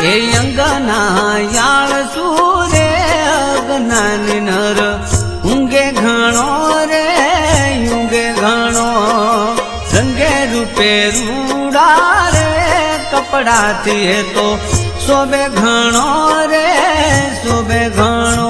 ए अंगना याळ सूरे अगनानी नर ऊंगे घणो रे ऊंगे घणो रंगे रूपे रूड़ा रे कपड़ा थी तो सोबे घणो रे सोबे घणो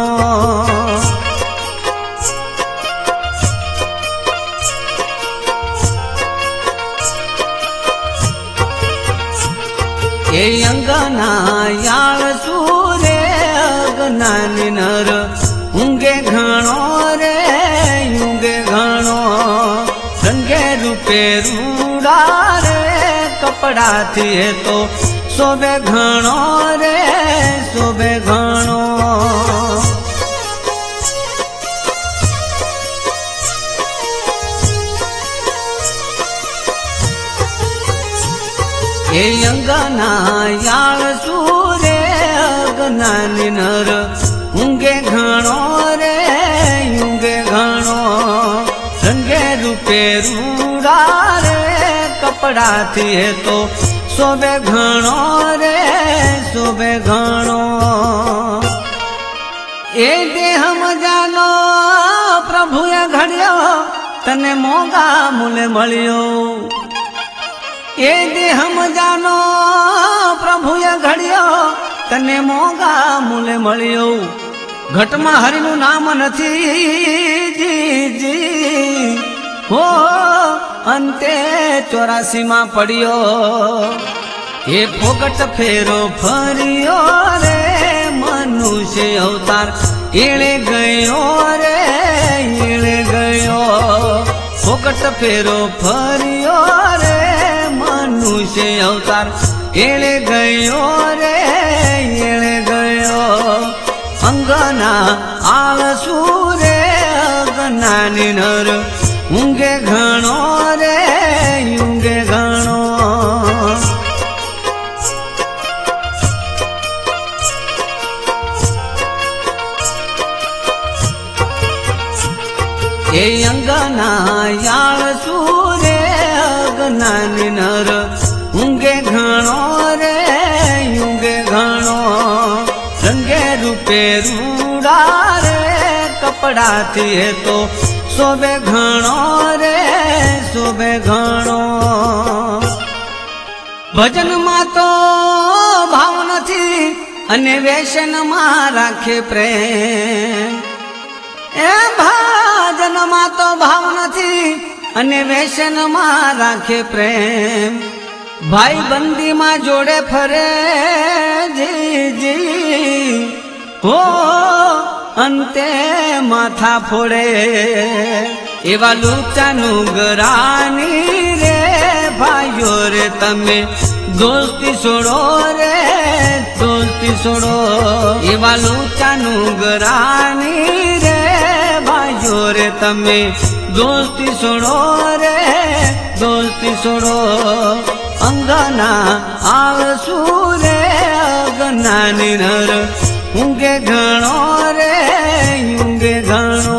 ए अंगना याळ सूरे अगनानी नर ऊंगे घणो रे ऊंगे घणो रंगे रूपे रूड़ा रे कपड़ा थी तो सोबे घणो रे सोबे घणो ए अंगना याळ सूरे अगनानी नर ऊंगे घणो रे ऊंगे घणो रंगे रूपे रूड़ा रे कपड़ा थी तो सोबे घणो रे सोबे घणो ए देह मजानो प्रभुए घड़ियो तने मोगा मूले मळियो ए देह मजानो प्रभुए घड़ियो तने मोगा मूले मळियो घट में हरिनु नाम नथी जी जी हो अंते 84 में पड़ियो ए फोकट फेरो फरियो रे मनुष्य अवतार एळे गयो रे एळे गयो फोकट फेरो फरियो रे मनुष्य अवतार एळे गयो रे एळे गयो अंगना आळ सूरे अगनानी नर ऊंगे घणो रे ऊंगे घणो ए अंगना याळ सूरे अगनानी नर ऊंगे घणो रे ऊंगे घणो रंगे रूपे रूड़ा रे कपड़ा थी तो सोबे घणो रे सोबे घणो भजन मां तो भाव नथी अने व्यसन मां राखे प्रेम ए भजन मां तो भाव नथी अने व्यसन मां राखे प्रेम भाई बंदी मां जोड़े फरे जी जी हो अंते माथा फोड़े एवा लूचानु गरानी रे भाइयों रे तमे दोस्ती छोड़ो रे दोस्ती छोड़ो एवा लूचानु गरानी रे भाइयों रे तमे दोस्ती छोड़ो रे दोस्ती छोड़ो अंगना आळ सूरे अगनानी नर ऊंगे घणो रे ऊंगे घणो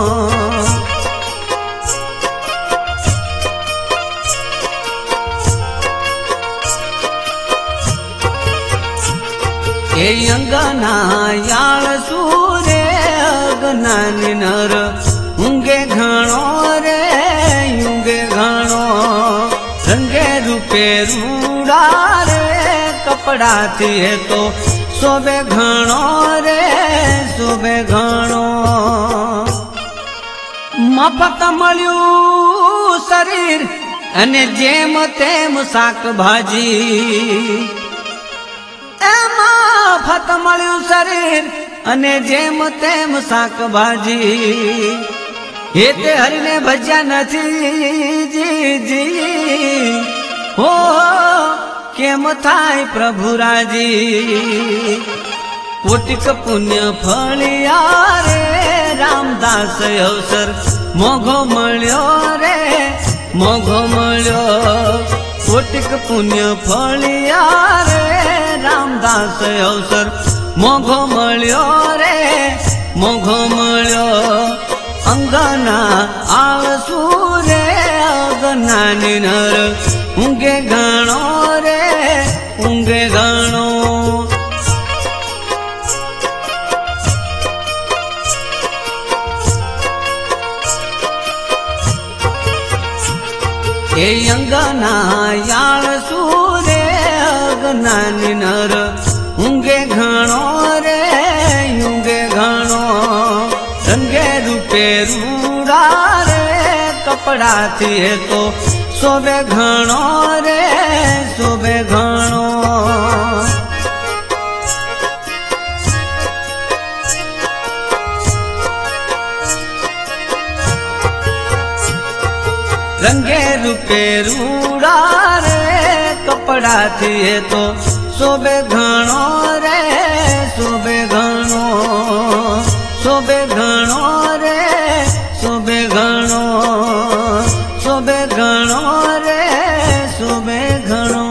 ए अंगना याळ सूरे अगनानी नर ऊंगे घणो रे ऊंगे घणो रंगे रूपे रूड़ा रे कपड़ा थी तो सोबे घणो रे सोबे घणो मफत मळ्यू शरीर अने जेम तेम शाक भाजी ए मफत मळ्यू शरीर अने जेम तेम शाक भाजी हेते हरिने भज्या नथी जी जी हो केम थाय प्रभु राजी कोटिक पुण्य फलिया रे रामदास अवसर मोघो मळ्यो रे मोघो मळ्यो कोटिक पुण्य फलिया रे रामदास अवसर मोघो मळ्यो रे मोघो मळ्यो अंगना आळ सूरे अगनानी नर ऊंगे घणो रे ऊंगे घणो। याळ सूरे अगनानी नर ऊंगे घणो रे ऊंगे घणो रंगे रूपे रूड़ा रे कपड़ा थी तो सोबे घणो रे सोबे घणो रंगे रूपे रूड़ा रे कपड़ा थी तो सोबे घणो रे सोबे घणो सोबे घणो रे सोबे घणो सोबे घणो रे सोबे घणो।